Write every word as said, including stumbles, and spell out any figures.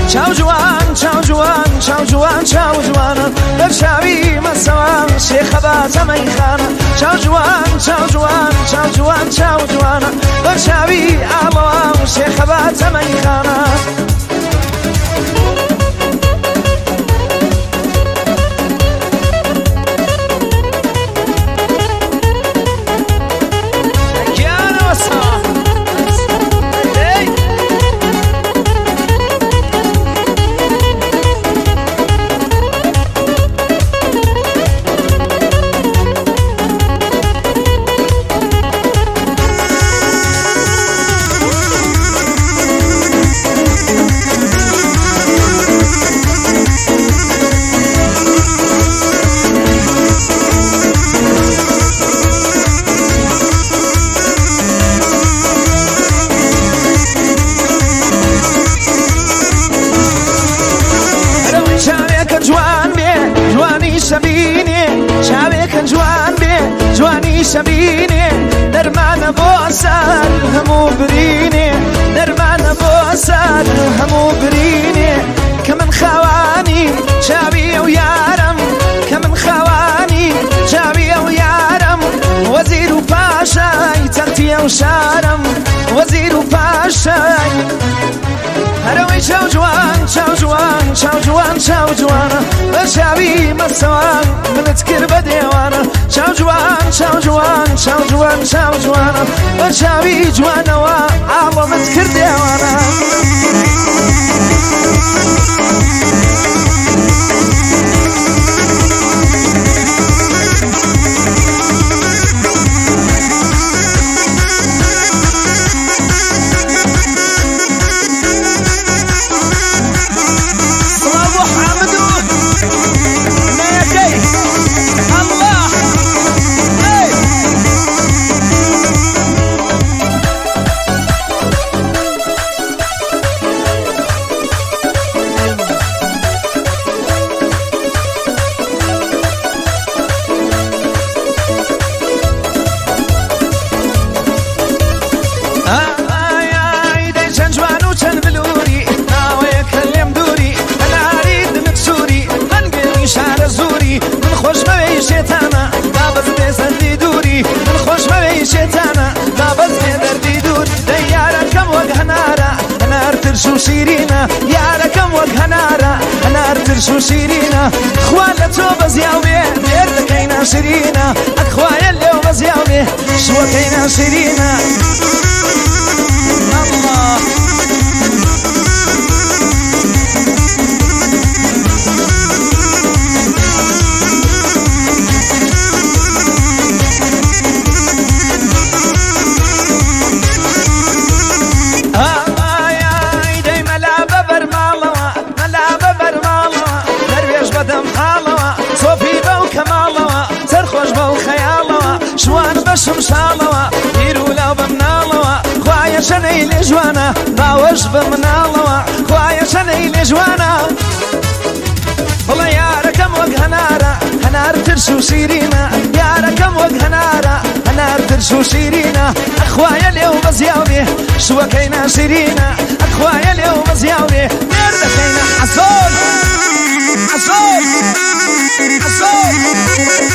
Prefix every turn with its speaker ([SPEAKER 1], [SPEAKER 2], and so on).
[SPEAKER 1] چاو جوان چاو جوان چاو جوان چاو جوان بچاوی مسوان شیخ باز میخانه چاو جوان چاو جوان چاو جوان چاو جوان بچاوی آلوان شیخ باز میخانه
[SPEAKER 2] شبینه درمان بوسر همو برینه درمان بوسر همو برینه كمن خواني شابي ويارم كمن خواني شابي ويارم وزير وباشاي تنتي وشارم وزير وباشاي هروي شاو جوان شاو جوان شاو جوان شاو جوان بشاوي مسوان من تكر بديوانا شاو جوان شاو جوان شاو جوان شاو جوان بشاوي جوانا وعالو متكر ديوانا شو شيرينا يا ركم وجهنارا انا ارتر شو شيرينا خوالة توبز يومي بيرد كينا شيرينا اخوايا اليوم بز يومي شو كينا شيرينا الله بشم شالوا يرولا بمنالوا خوايا شني لجوانا باوش بمنالوا خوايا شني لجوانا والله يا ركم وجهنارا انا ارترشو شيرينا يا ركم وجهنارا انا ارترشو شيرينا اخوايا اليوم بزياوي شو كينا شيرينا اخوايا اليوم بزياوي نرد كينا عسول عسول عسول